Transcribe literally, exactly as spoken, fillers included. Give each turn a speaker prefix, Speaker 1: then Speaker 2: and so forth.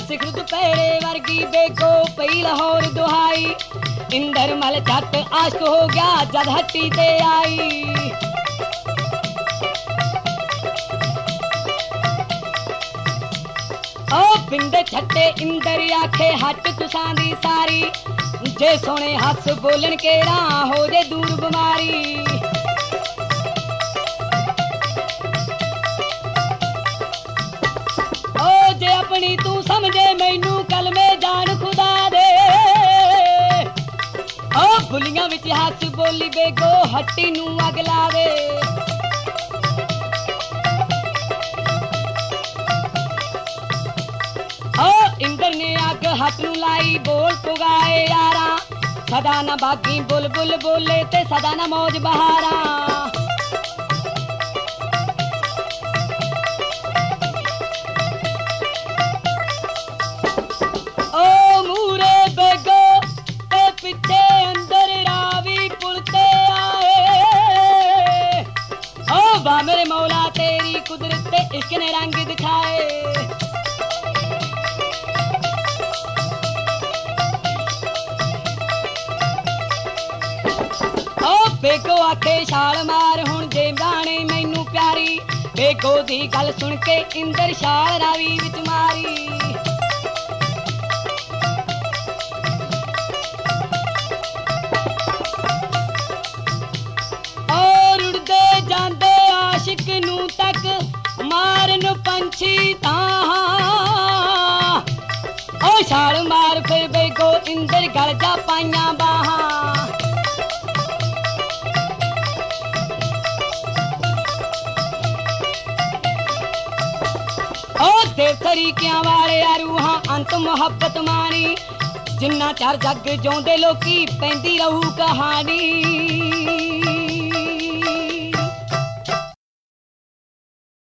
Speaker 1: सिखर दुपहरे वर्गी बेगो पई लाहौर दुहाई। इंदर मल झट आशिक हो गया जद हट्टी ते आई। ओ पिंड छट्टे इंदर आखे हट तुसां दी सारी। जे सोने हस बोलन के राह हो जे दूर बीमारी। जे अपनी तू समझे मैनू कल में जान खुदा दे। ओ बुलियां विच हस बोली बेगो हट्टी नू अग ला दे। ओ इंदर ने अग हट नू लाई बोल पुगाए यारा। सदा ना बागी बुलबुल बोले ते सदा ना मौज बहारा। पिछे अंदर रावी पुलते आए। ओ बा मेरे मौला तेरी कुदरत ते इश्क ने रंग दिखाए। ओ बेगो आखे छाल मार हुण जे जाने मैनू प्यारी। बेगो दी गल सुन के इंदर छाल रावी विच मारी। आशिक नू तक मारन पंछी तां। ओ छाल मार फिर बेगो इंदर गल जा पाइयां बाहां। ओ देव तरीकियां वाले रूहां अंत मुहब्बत मानी। जिन्ना चर जग जोंदे लोकी पैंदी रहू कहानी।